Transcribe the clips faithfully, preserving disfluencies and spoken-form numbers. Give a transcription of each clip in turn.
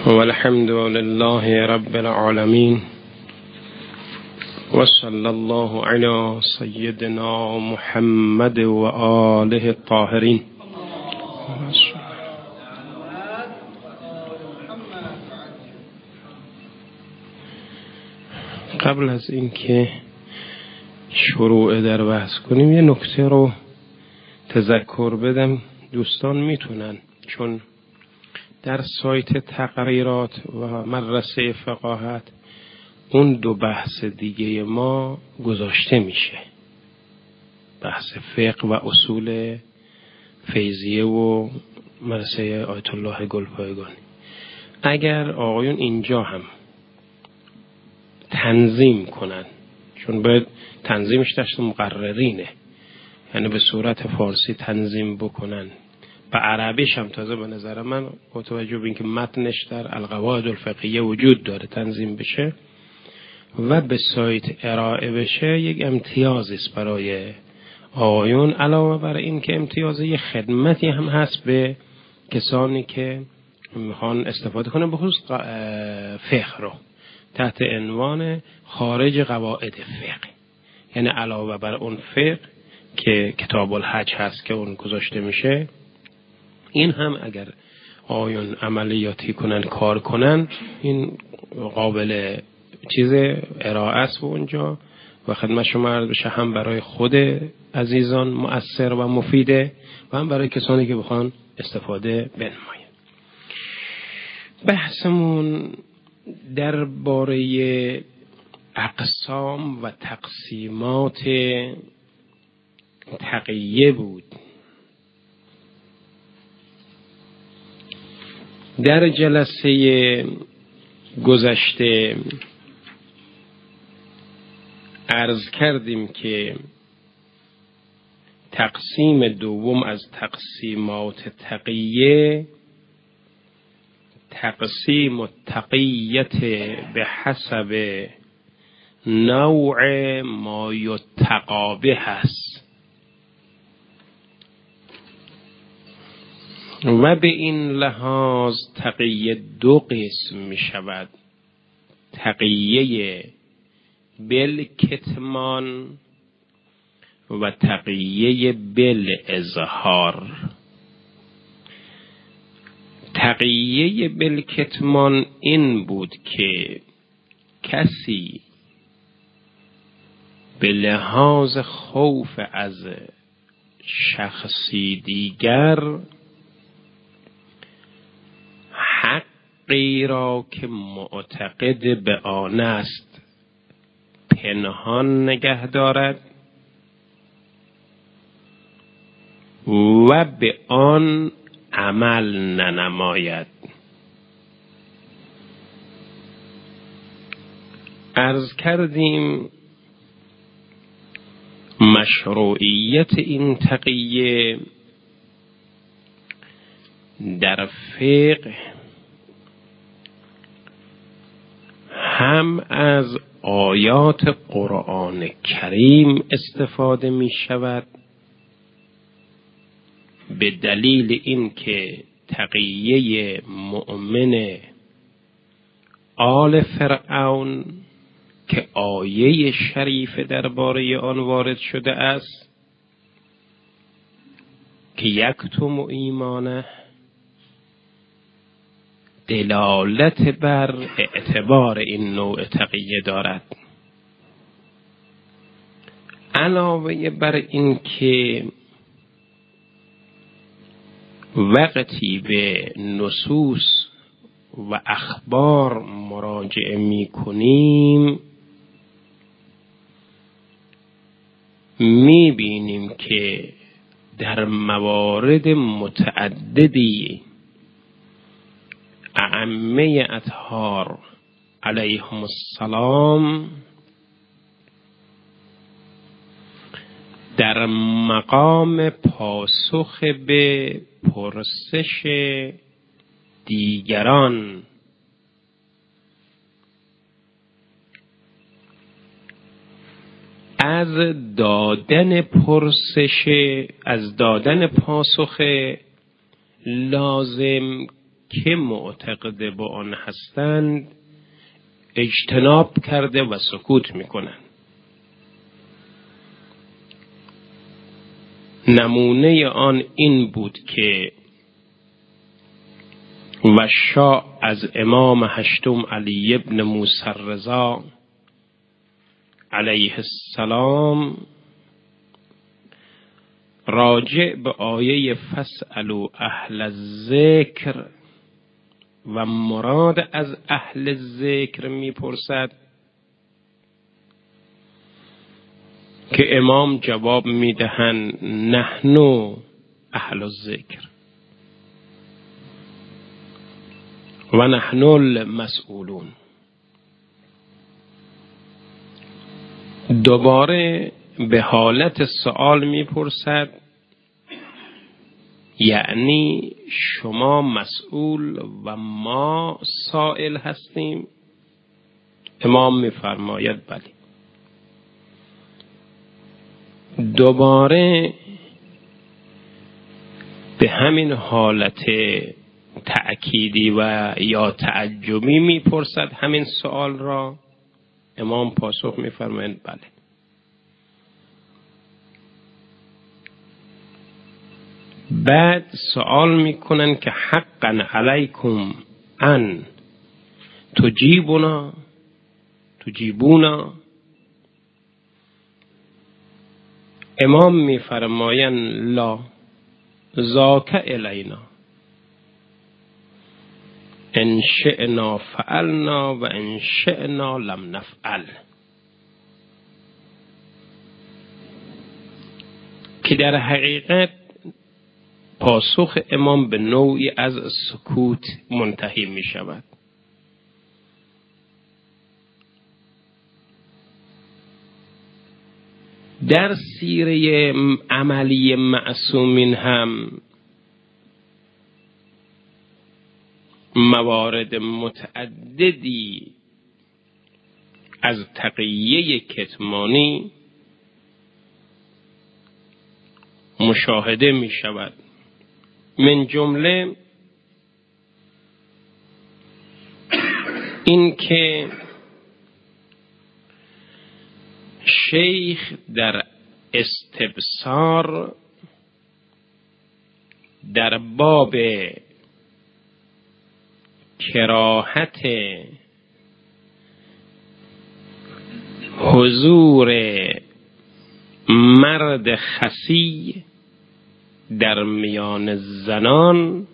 والحمد لله رب العالمين وصلى الله على سيدنا محمد وآله الطاهرين. قبل از اینکه شروع در بحث کنیم یه نکته رو تذکر بدم. دوستان میتونن، چون در سایت تقریرات و مدرسه فقاهت اون دو بحث دیگه ما گذاشته میشه، بحث فقه و اصول فیضیه و مدرسه آیت الله گلپایگانی، اگر آقایون اینجا هم تنظیم کنن، چون باید تنظیمش دست مقررینه، یعنی به صورت فارسی تنظیم بکنن، به عربیش هم تازه به نظر من با توجه به اینکه متنش در القواعد الفقهیه وجود داره تنظیم بشه و به سایت ارائه بشه، یک امتیازی است برای آقایون. علاوه بر این که امتیاز یه خدمتی هم هست به کسانی که میخوان استفاده کنن، به خصوص فقه رو تحت عنوان خارج قواعد فقه، یعنی علاوه بر اون فقه که کتاب الحج هست که اون گذاشته میشه، این هم اگر آیون عملیاتی کنن کار کنن، این قابل چیز ارائه است و اونجا و خدمت شما عرض بشه، هم برای خود عزیزان مؤثر و مفیده و هم برای کسانی که بخوان استفاده بنماین. بحثمون در باره اقسام و تقسیمات تقیه بود. در جلسه گذشته عرض کردیم که تقسیم دوم از تقسیمات تقیه تقسیم التقیت به حسب نوع ما یتقی به هست و به این لحاظ تقیه دو قسم می شود: تقیه بالکتمان و تقیه بالاظهار. تقیه بالکتمان این بود که کسی به لحاظ خوف از شخصی دیگر حقی را که معتقد به آن است پنهان نگه دارد و به آن عمل ننماید. عرض کردیم مشروعیت این تقیه در فقه هم از آیات قرآن کریم استفاده می شود، به دلیل اینکه تقیه مؤمن آل فرعون که آیه شریف درباره آن وارد شده است که یکتم ایمانه، دلالت بر اعتبار این نوع تقیه دارد. علاوه بر این که وقتی به نصوص و اخبار مراجعه می کنیم می بینیم که در موارد متعددی ائمه اطهار علیهم السلام در مقام پاسخ به پرسش دیگران از دادن پرسش از دادن پاسخ لازم که معتقد به آن هستند اجتناب کرده و سکوت میکنند. نمونه آن این بود که و شا از امام هشتم علی ابن موسی رضا علیه السلام راجع به آیه فاسألوا اهل الذکر و مراد از اهل ذکر میپرسد که امام جواب میدهند نحن اهل الذکر و نحن المسئولون. دوباره به حالت سوال میپرسد، یعنی شما مسئول و ما سائل هستیم؟ امام میفرماید بله. دوباره به همین حالت تأکیدی و یا تعجبی میپرسد همین سوال را. امام پاسخ میفرمایند بله. بعد سوال میکنن که حقا علیکم ان تجیبونا تجیبونا. امام میفرمایند لا ذاک الینا ان شئنا فعلنا و ان شئنا لم نفعل. که در حقیقت پاسخ امام به نوعی از سکوت منتهی می شود. در سیره عملی معصومین هم موارد متعددی از تقیه کتمانی مشاهده می شود. من جمله این که شیخ در استبصار در باب کراهت حضور مرد خسی در میان زنان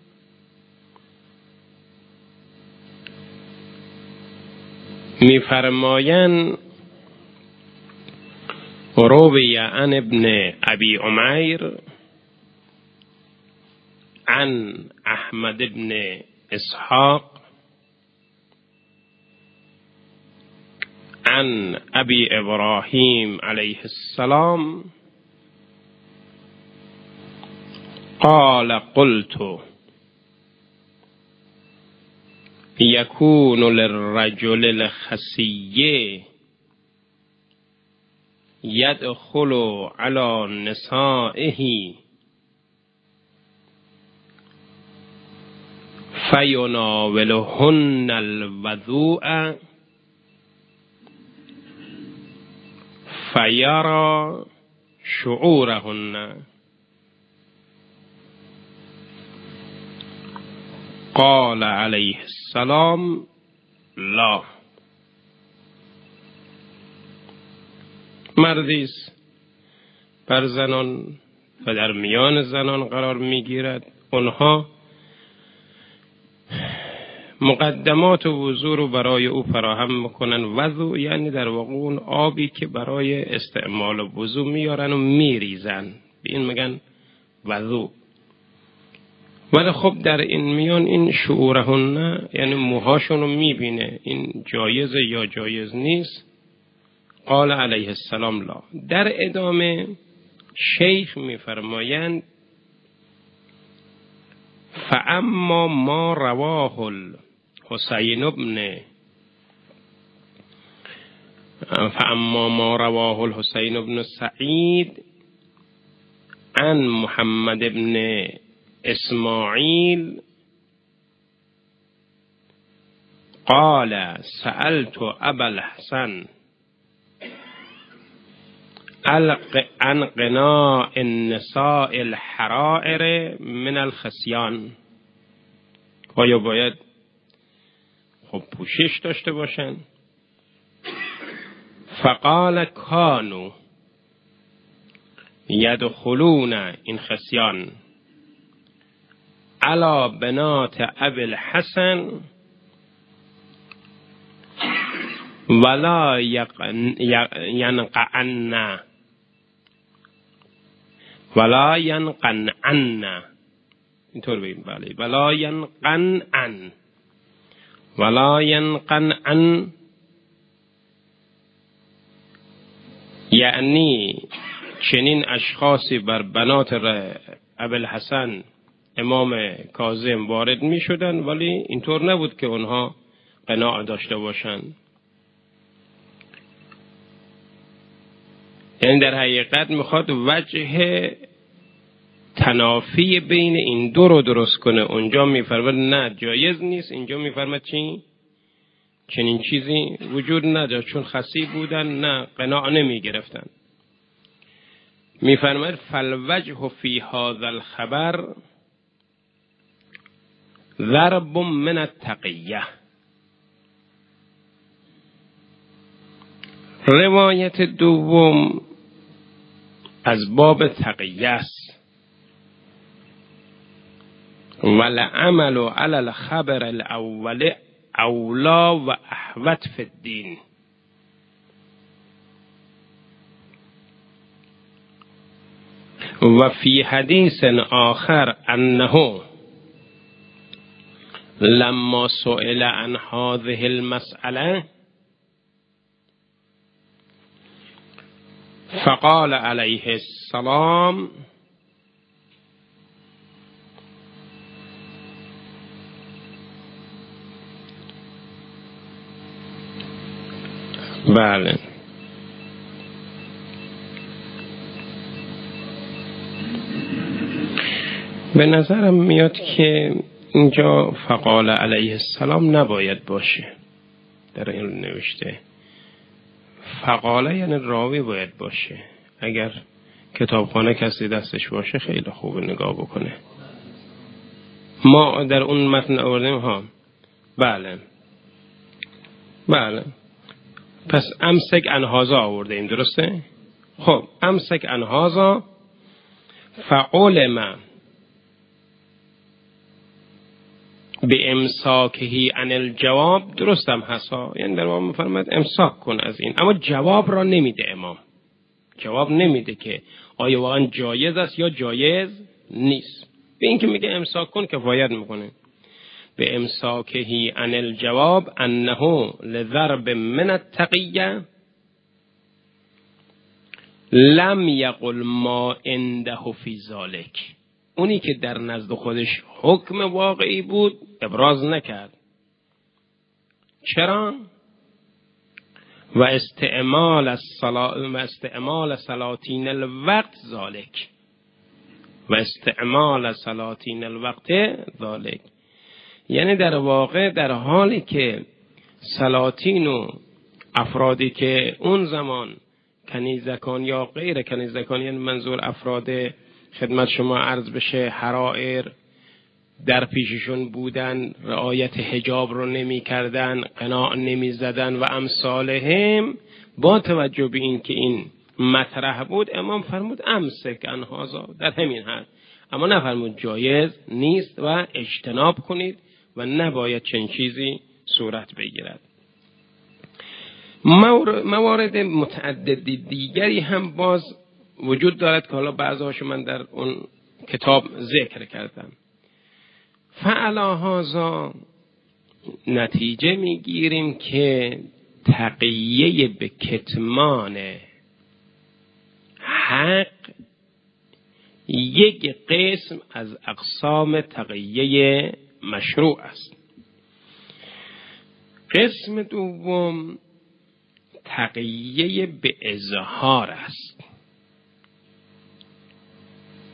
می‌فرمایند روی عن ابن ابی عمیر عن احمد ابن اسحاق عن ابی ابراهیم علیه السلام قال قلت يكون للرجل الخسي يدخل على نسائه فيناولهن الوضوء فيرى شعورهن قال علیه السلام لا. مردی است بر زنان و در میان زنان قرار میگیرد، اونها مقدمات وضو رو برای او فراهم میکنن. وضو یعنی در واقع اون آبی که برای استعمال وضو میارن و میریزن، به این میگن وضو. ولی خب در این میان این شعورهن یعنی موهاشون رو میبینه، این جایزه یا جایز نیست. قال علیه السلام لا. در ادامه شیخ میفرمایند فاما ما رواه الحسین ابن فاما ما رواه الحسین ابن سعید عن محمد ابن اسماعیل قال سألت ابا الحسن عن قناع النساء الحرائر من الخصیان، آیا باید خب پوشش داشته باشن؟ فقال کانوا یدخلون این خصیان علی بنات ابی الحسن ولا ینقعن ولا ینقنعن، اینطور بگیم بله، ولا ینقنعن ولا ینقنعن، یعنی چنین اشخاصی بر بنات ابی الحسن امام کاظم وارد می شدن، ولی اینطور نبود که اونها قناع داشته باشند. یعنی در حقیقت میخواد وجه تنافی بین این دو رو درست کنه. اونجا میفرماد نه جایز نیست، اینجا میفرماد چی؟ چنین چیزی وجود نداشت، چون خسی بودن نه قناع نمی گرفتن. میفرماد فالوجه فی هذا الخبر ضرب من التقیه. روایت دوم از باب تقیه است. والعمل علی الخبر الاول اولا و احوط فی الدین. و فی حدیث آخر انه لما سئل عن هذه المسألة فقال علیه السلام بله به نظرم میاد که اینجا فقال علیه السلام نباید باشه، در این نوشته فقاله یعنی راوی باید باشه. اگر کتابخانه کسی دستش باشه خیلی خوبه نگاه بکنه. ما در اون متن آوردیم ها. بله بله، پس امسک انهازا آورده این، درسته؟ خب امسک انهازا فعلم به امساکهی عن الجواب، درستم هستا، یعنی در واقع میفرماید امساک کن از این، اما جواب را نمیده امام، جواب نمیده که آیا واقعا جایز است یا جایز نیست. به این که میگه امساک کن کفایت میکنه. به امساکهی عن الجواب انه لضرب من التقیه لم یقل ما عنده فی ذلک، اونی که در نزد خودش حکم واقعی بود ابراز نکرد. چرا؟ و استعمال الصلاة و استعمال سلاطین الوقت ذالک و استعمال سلاطین الوقت ذالک، یعنی در واقع در حالی که سلاطین و افرادی که اون زمان کنیزکان یا غیر کنیزکان، یعنی منظور افراد خدمت شما عرض بشه حرائر در پیششون بودن، رعایت حجاب رو نمی کردن، قناع نمی زدن و امثالهم، با توجه به این که این مطرح بود امام فرمود امسک انهازا، در همین حد، اما نفرمود جایز نیست و اجتناب کنید و نباید چنین چیزی صورت بگیرد. موارد متعدد دیگری هم باز وجود دارد که حالا بعضی‌هاشو من در اون کتاب ذکر کردم. فعلا هذا نتیجه میگیریم که تقیه به کتمان حق یک قسم از اقسام تقیه مشروع است. قسم دوم تقیه به اظهار است،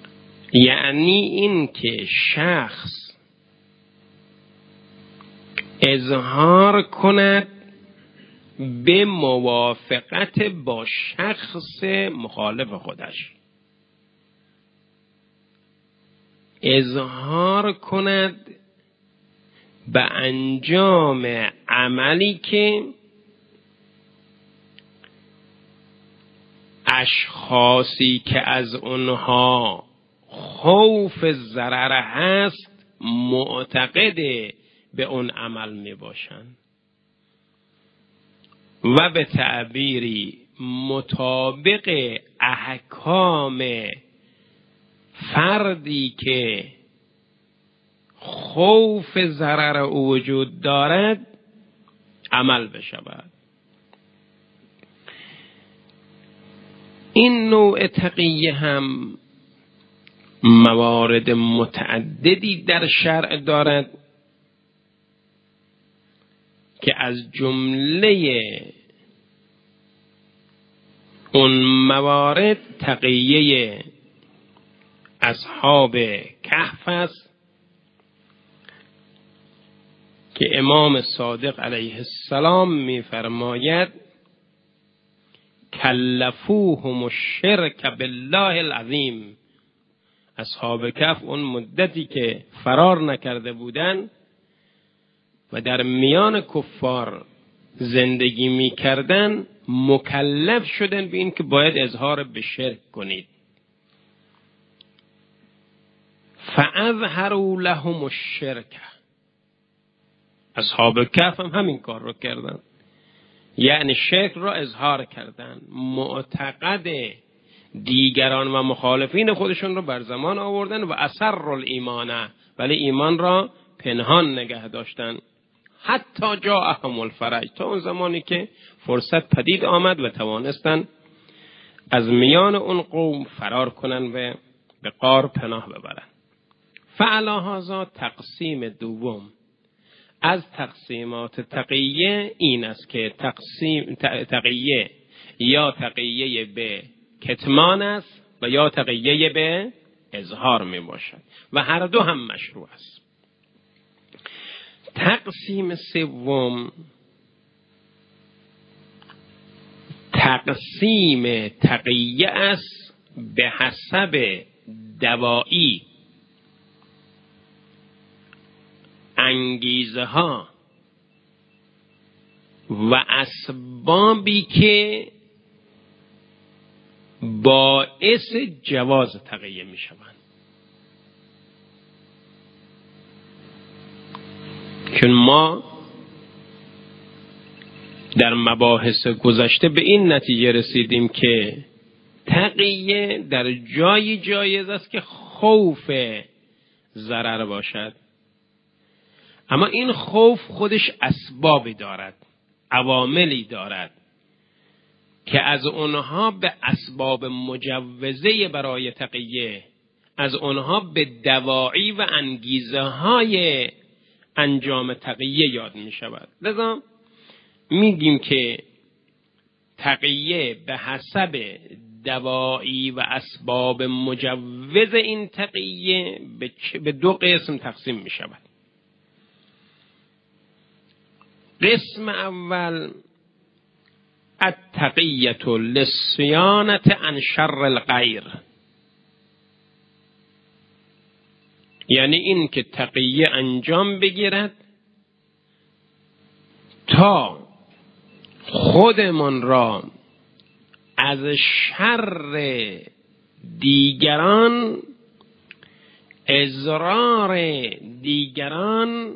یعنی این که شخص اظهار کند به موافقت با شخص مخالف خودش، اظهار کند به انجام عملی که اشخاصی که از اونها خوف ضرر هست معتقد به اون عمل می باشند و به تعبیری مطابق احکام فردی که خوف ضرر او وجود دارد عمل بشود. این نوع تقیه هم موارد متعددی در شرع دارد که از جمله اون موارد تقیه اصحاب کهف است که امام صادق علیه السلام می‌فرماید کلفوهم الشرک بالله العظیم. اصحاب کهف اون مدتی که فرار نکرده بودند و در میان کفار زندگی می‌کردند مکلف شدن به این که باید اظهار به شرک کنید. فاظهروا لهم الشرک. اصحاب کهف هم همین کار رو کردن، یعنی شرک را اظهار کردن، معتقد دیگران و مخالفین خودشون رو بر زمان آوردن و اسر الایمان، ولی ایمان را پنهان نگه داشتن حتی جاءهم الفرج، تا اون زمانی که فرصت پدید آمد و توانستن از میان اون قوم فرار کنن و به غار پناه ببرن. فعلی هذا تقسیم دوم از تقسیمات تقیه این است که تقسیم تقیه یا تقیه به کتمان است و یا تقیه به اظهار می باشد و هر دو هم مشروع است. تقسیم سوم تقسیم تقیه است به حسب دوایی، انگیزه ها و اسبابی که باعث جواز تقیه می شوند. چون ما در مباحث گذشته به این نتیجه رسیدیم که تقیه در جایی جایز است که خوف ضرر باشد، اما این خوف خودش اسبابی دارد، عواملی دارد که از اونها به اسباب مجوزه برای تقیه، از اونها به دواعی و انگیزه های انجام تقیه یاد می شود. لذا میگیم که تقیه به حسب دواعی و اسباب مجوز این تقیه به دو قسم تقسیم می شود. قسم اول التقیة للصیانة عن شر الغیر، یعنی این که تقیه انجام بگیرد تا خودمان را از شر دیگران، اضرار دیگران،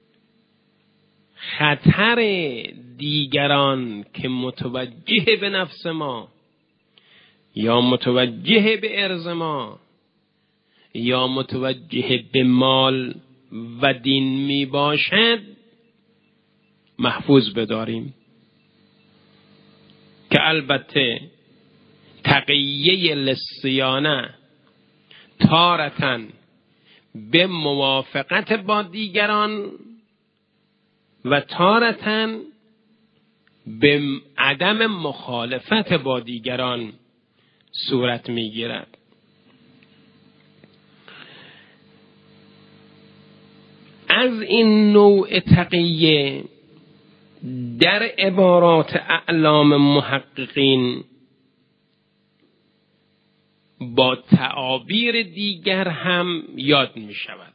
خطر دیگران که متوجه به نفس ما یا متوجه به ارض ما یا متوجه به مال و دین می باشد محفوظ بداریم، که البته تقیه للصیانه تارتاً به موافقت با دیگران و تارتاً به عدم مخالفت با دیگران صورت میگیرد. از این نوع تقیه در عبارات اعلام محققین با تعابیر دیگر هم یاد می شود.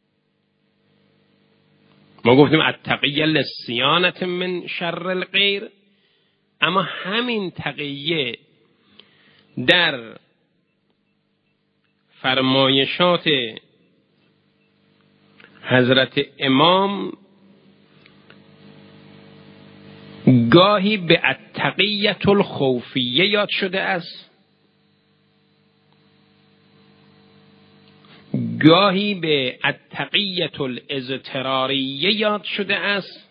ما گفتیم التقیه للصیانة من شر الغیر، اما همین تقیه در فرمایشات حضرت امام گاهی به التقیة الخوفیه یاد شده است، گاهی به التقیة الاضطراریه یاد شده است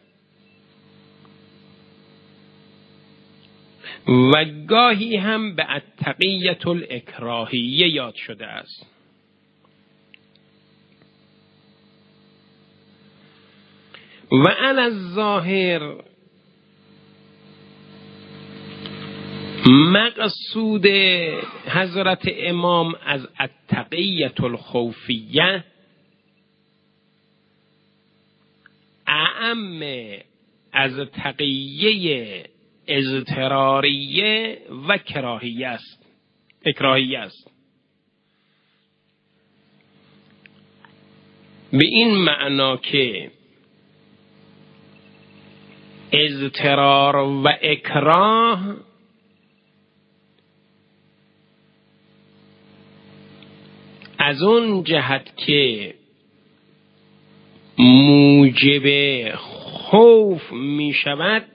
و گاهی هم به التقیة الاکراهیه یاد شده است. و علی الظاهر مقصود حضرت امام از التقیة الخوفیه اعم از تقیه اضطراریه و کراهیه است اکراهیه است. به این معنا که اضطرار و اکراه از اون جهت که موجب خوف می شود،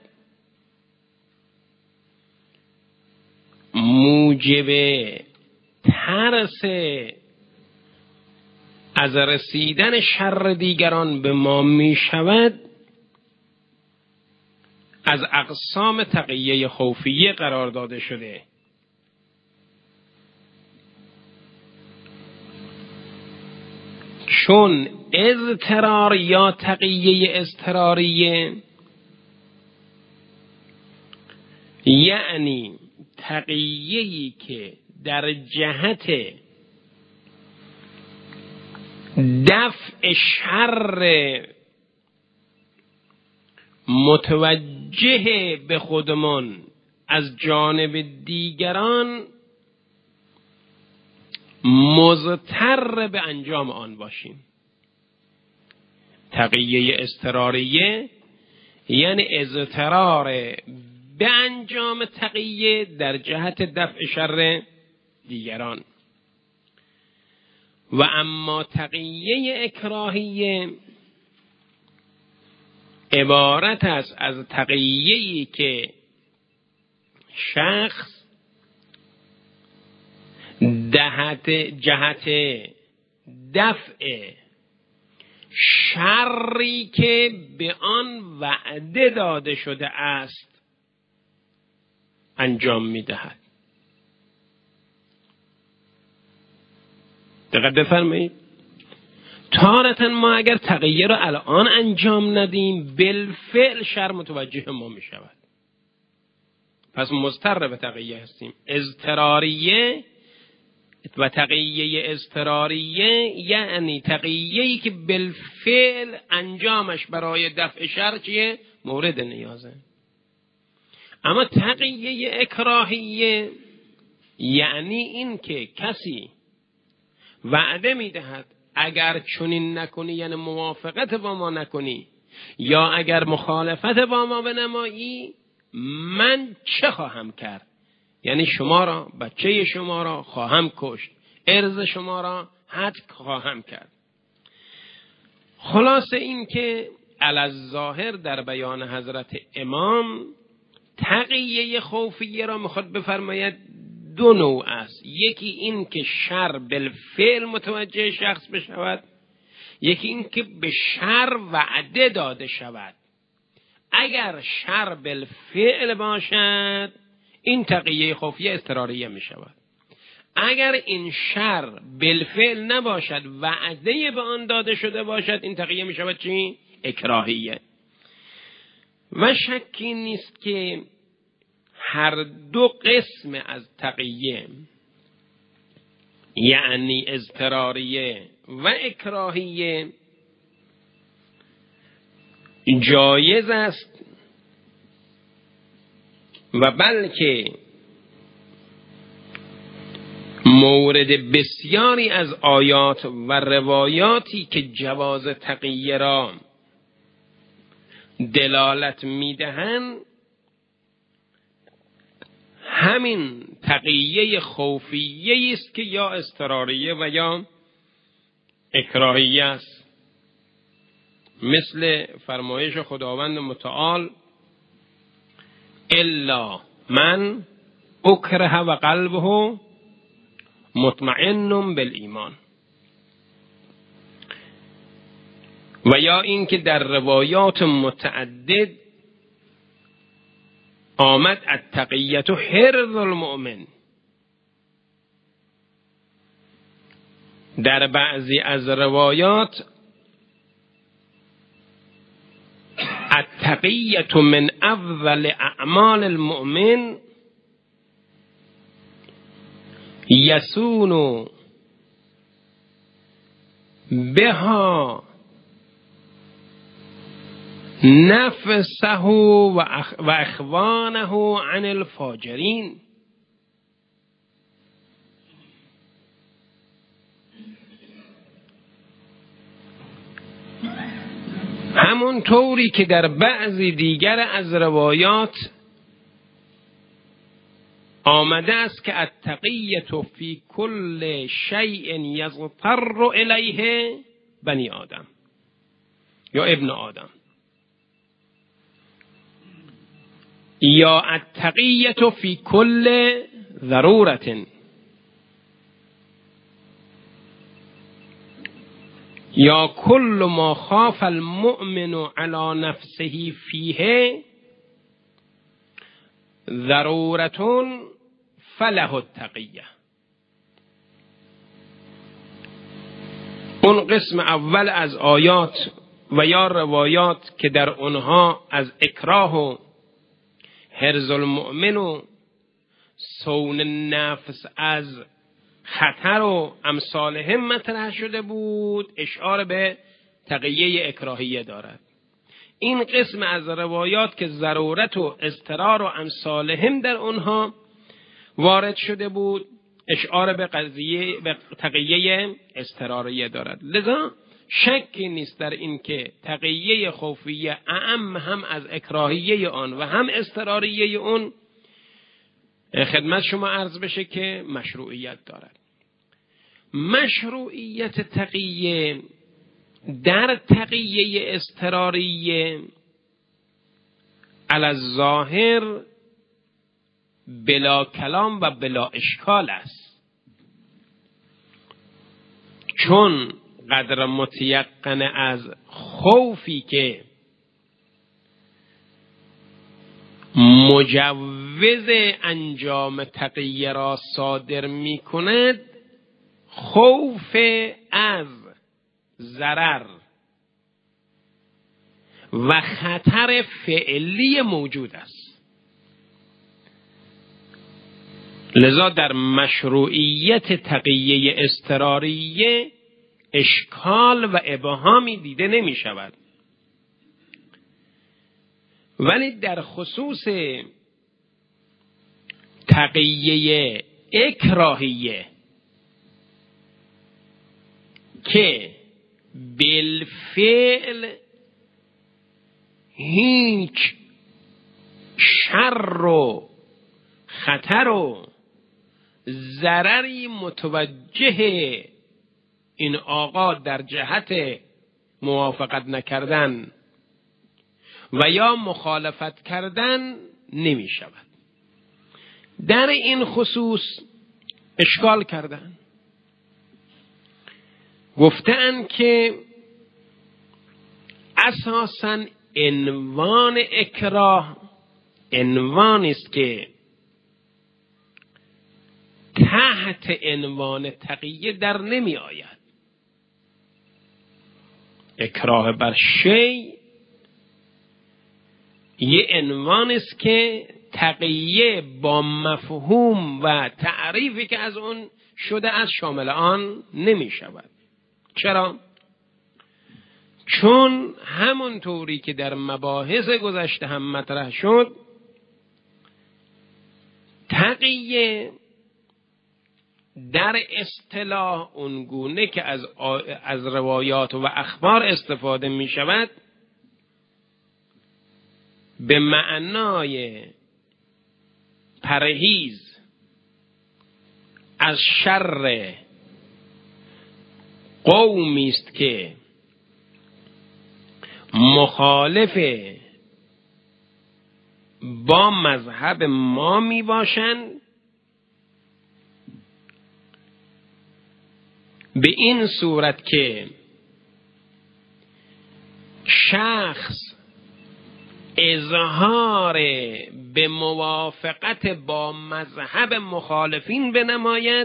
موجب ترس از رسیدن شر دیگران به ما می شود، از اقسام تقیه خوفیه قرار داده شده. چون اضطرار یا تقیه اضطراریه یعنی تقیه‌ای که در جهت دفع شر متوجه به خودمان از جانب دیگران مضطر به انجام آن باشیم. تقیه اضطراریه یعنی اضطرار به انجام تقیه در جهت دفع شر دیگران. و اما تقیه اکراهیه عبارت است از تقیه‌ای که شخص دهت جهت دفع شری که به آن وعده داده شده است انجام می‌دهد. دقت بفرمایید. تارة ما اگر تقیه رو الان انجام ندیم بالفعل شر متوجه ما می شود، پس مضطر به تقیه هستیم. اضطراریه و تقیه اضطراریه یعنی تقیه‌ای که بالفعل انجامش برای دفع شر چیه؟ مورد نیازه. اما تقیه اکراهیه یعنی این که کسی وعده می دهد اگر چنین نکنی یعنی موافقت با ما نکنی یا اگر مخالفت با ما بنمایی من چه خواهم کرد، یعنی شما را، بچه شما را خواهم کشت، ارز شما را حتک خواهم کرد. خلاصه این که علی الظاهر در بیان حضرت امام تقیه خوفیه را میخواد بفرماید دو نوع است. یکی این که شر بالفعل متوجه شخص بشود، یکی این که به شر وعده داده شود. اگر شر بالفعل باشد این تقیه خوفیه اضطراریه می شود. اگر این شر بالفعل نباشد وعده به آن داده شده باشد این تقیه می شود چی؟ اکراهیه. و شکی نیست که هر دو قسم از تقیه یعنی اضطراریه و اکراهیه جایز است و بلکه مورد بسیاری از آیات و روایاتی که جواز تقیه را دلالت میدهند همین تقیه خوفیه است که یا اضطراریه و یا اکراهیه است، مثل فرمایش خداوند متعال الا من اکره و قلبه مطمئن بالایمان، و یا این که در روایات متعدد آمد التقیة حرز المؤمن. در بعضی از روایات التقیة من افضل اعمال المؤمن یسون بها نفسه و اخوانه عن الفاجرین. همون طوری که در بعضی دیگر از روایات آمده است که التقیة فی کل شیء یضطر الیه بنی آدم یا ابن آدم، یا التقیة فی کل ضرورت، یا کل ما خاف المؤمن علی نفسه فیه ضرورت فله التقیه. اون قسم اول از آیات و یا روایات که در اونها از اکراه و حرز المؤمن و صون نفس از خطر و امثالهم مطرح شده بود، اشاره به تقیه اکراهیه دارد. این قسم از روایات که ضرورت و اضطرار و امثالهم در اونها وارد شده بود، اشاره به قضیه به تقیه اضطراریه دارد. لذا شکی نیست در این که تقیه خوفیه اعم هم از اکراهیه آن و هم اضطراریه اون خدمت شما عرض بشه که مشروعیت دارد. مشروعیت تقیه در تقیه اضطراریه علی الظاهر بلا کلام و بلا اشکال است، چون قدر متیقن از خوفی که مجوز انجام تقیه را صادر می کند خوف از ضرر و خطر فعلی موجود است. لذا در مشروعیت تقیه اضطراریه اشکال و ابهامی دیده نمی شود، ولی در خصوص تقیه اکراهیه که بالفعل هیچ شر و خطر و ضرری متوجه این آقا در جهت موافقت نکردن و یا مخالفت کردن نمی شود. در این خصوص اشکال کردن، گفتند که اساساً عنوان اکراه عنوانی است که تحت عنوان تقیه در نمی آید. اکراه بر شی یه عنوان است که تقیه با مفهوم و تعریفی که از اون شده از شامل آن نمی شود. چرا؟ چون همونطوری که در مباحث گذشته هم مطرح شد، تقیه در اصطلاح اونگونه که از از روایات و اخبار استفاده می شود به معنای پرهیز از شر قومی است که مخالف با مذهب ما می باشند، به این صورت که شخص اظهار به موافقت با مذهب مخالفین بنماید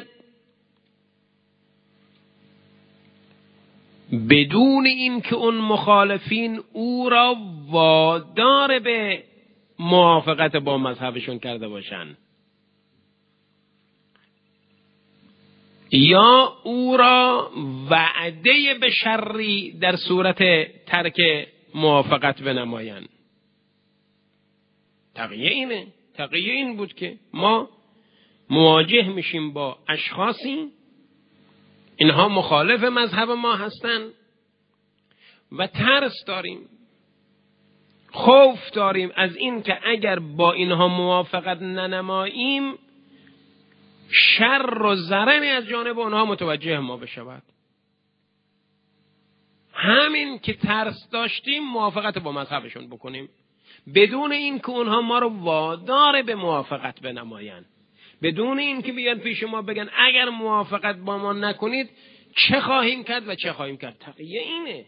بدون اینکه اون مخالفین او را وادار به موافقت با مذهبشون کرده باشند یا او را وعده به شری در صورت ترک موافقت بنمایند. تقیه اینه. تقیه این بود که ما مواجه میشیم با اشخاصی اینها مخالف مذهب ما هستند و ترس داریم، خوف داریم از این که اگر با اینها موافقت ننماییم شر و ضرری از جانب اونها متوجه ما بشود. همین که ترس داشتیم موافقت با مذهبشون بکنیم بدون این که اونها ما رو وادار به موافقت بنمایند، بدون این که بیاد پیش ما بگن اگر موافقت با ما نکنید چه خواهیم کرد و چه خواهیم کرد. تقیه اینه.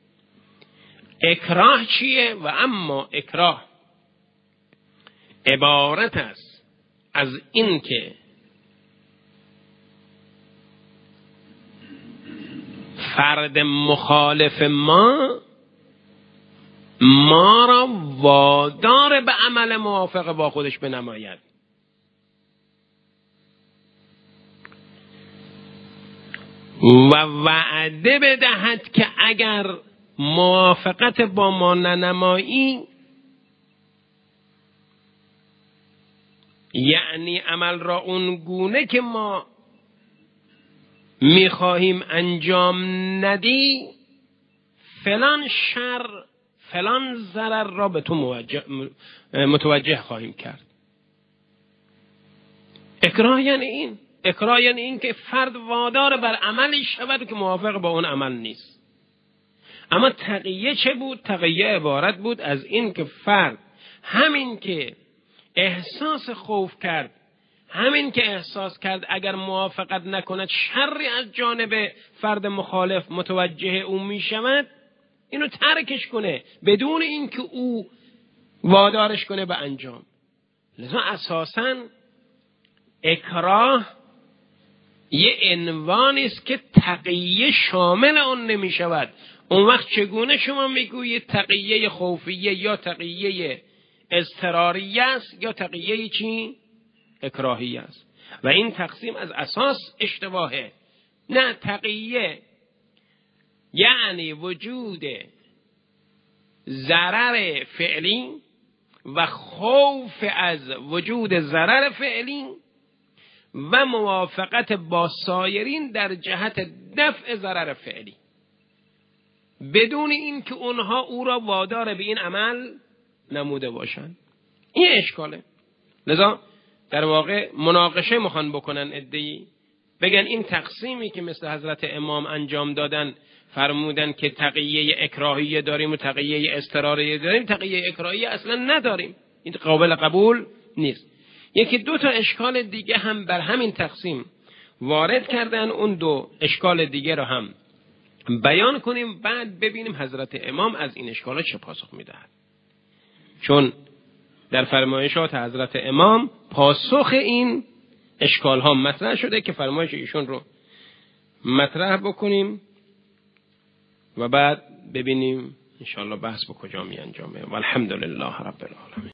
اکراه چیه؟ و اما اکراه عبارت است از این که فرد مخالف ما ما را وادار به عمل موافق با خودش بنماید. و وعده بدهد که اگر موافقت با ما ننمایی، یعنی عمل را اون گونه که ما میخواهیم انجام ندی، فلان شر فلان ضرر را به تو متوجه خواهیم کرد. اکراه یعنی این. اکراه یعنی این که فرد وادار بر عملی شود که موافق با اون عمل نیست. اما تقیه چه بود؟ تقیه عبارت بود از این که فرد همین که احساس خوف کرد، همین که احساس کرد اگر موافقت نکند شری از جانب فرد مخالف متوجه او می شود، اینو ترکش کنه بدون اینکه او وادارش کنه به انجام. لذا اساساً اکراه یه عنوانی است که تقیه شامل اون نمی شود. اون وقت چگونه شما میگویید تقیه خوفیه یا تقیه اضطراریه است یا تقیه چی؟ اکراهی است. و این تقسیم از اساس اشتباهه. نه، تقیه یعنی وجود ضرر فعلی و خوف از وجود ضرر فعلی و موافقت با سایرین در جهت دفع ضرر فعلی بدون این که اونها او را وادار به این عمل نموده باشند. این اشکاله. لذا در واقع مناقشه میخوان بکنن عده‌ای، بگن این تقسیمی که مثل حضرت امام انجام دادن، فرمودن که تقیه اکراهیه داریم و تقیه اضطراریه داریم، تقیه اکراهیه اصلا نداریم، این قابل قبول نیست. یکی دو تا اشکال دیگه هم بر همین تقسیم وارد کردن، اون دو اشکال دیگه رو هم بیان کنیم، بعد ببینیم حضرت امام از این اشکالات چه پاسخ میدهد. چون در فرمایشات حضرت امام پاسخ این اشکال ها مطرح شده که فرمایش ایشون رو مطرح بکنیم و بعد ببینیم انشاءالله بحث به کجا می انجامه. والحمدلله رب العالمین.